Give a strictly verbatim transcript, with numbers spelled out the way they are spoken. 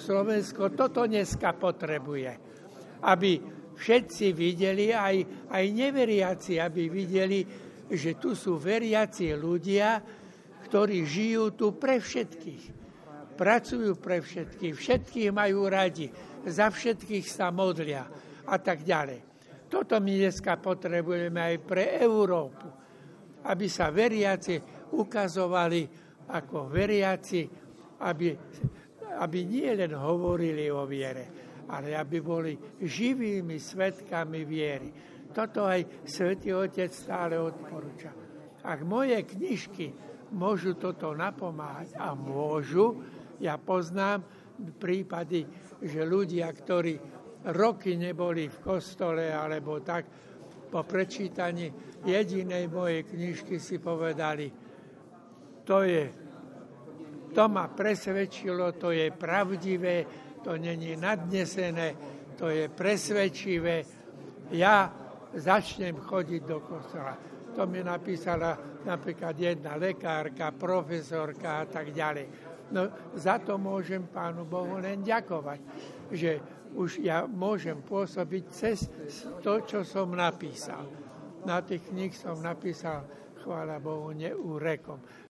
Slovensko toto dneska potrebuje, aby všetci videli, aj, aj neveriaci, aby videli, že tu sú veriaci ľudia, ktorí žijú tu pre všetkých. Pracujú pre všetkých, všetkých majú radi, za všetkých sa modlia a tak ďalej. Toto my dneska potrebujeme aj pre Európu, aby sa veriaci ukazovali ako veriaci, aby, aby nie len hovorili o viere, ale aby boli živými svedkami viery. Toto aj Svätý Otec stále odporúča. Ak moje knižky môžu toto napomáhať, a môžu, ja poznám prípady, že ľudia, ktorí roky neboli v kostole, alebo tak, po prečítaní jedinej mojej knižky si povedali, to je, to ma presvedčilo, to je pravdivé, to není nadnesené, to je presvedčivé. Ja začnem chodiť do kostola. To mi napísala napríklad jedna lekárka, profesorka a tak ďalej. No za to môžem Pánu Bohu len ďakovať, že už ja môžem pôsobiť cez to, čo som napísal. Na tých kníh som napísal, chvála Bohu, neúrekom.